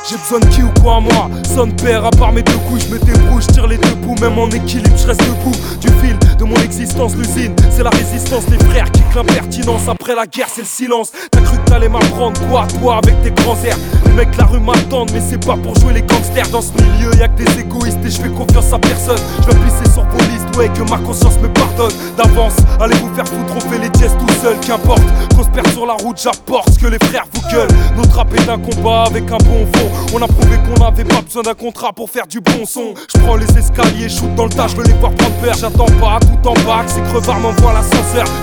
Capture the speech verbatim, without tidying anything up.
J'ai besoin de qui ou quoi moi? Sonne père, à part mes deux couilles, je me débrouille, je tire les deux bouts, même en équilibre, je reste debout. Du fil de mon existence, l'usine, c'est la résistance, les frères qui l'impertinence. Après la guerre, c'est le silence. T'as cru que t'allais m'apprendre quoi, toi, avec tes grands airs? Les mecs, la rue m'attendent, mais c'est pas pour jouer les gangsters. Dans ce milieu, y'a que des égoïstes et je fais confiance à personne. Je vais glisser sur vos listes, ouais, que ma conscience me pardonne. D'avance, allez vous faire foutre, on fait les jazz tout seul, qu'importe. Qu'on se perde sur la route, j'apporte ce que les frères vous gueulent. Notre rap est un combat avec un bon fond. On a prouvé qu'on n'avait pas besoin d'un contrat pour faire du bon son. Je prends les escaliers, shoot dans le tas, je veux les voir prendre peur. J'attends pas tout en bas, que ces crevards m'envoient l'ascenseur.